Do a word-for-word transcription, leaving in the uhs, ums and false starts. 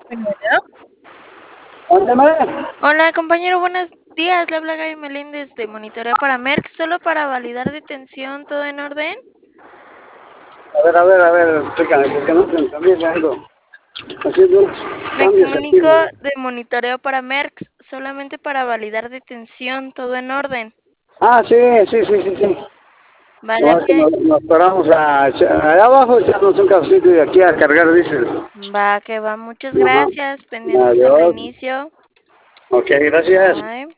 Bueno, Ándame. hola compañero, buenos días. Le habla Gaby Meléndez de Monitoreo para Merck, solo para validar detención, ¿todo en orden? A ver, a ver, a ver, explícame, porque no te entendí algo. Haciendo unos Me cambios aquí. comunico de Monitoreo para Merck, solamente para validar detención, ¿todo en orden? Ah, sí, sí, sí, sí, sí. Vale, No, es que que nos, nos paramos a, allá abajo, echarnos un cafecito y aquí a cargar diésel. va, que va. Muchas Ajá. gracias. Pendientes al Adiós. inicio. Ok, gracias. Bye.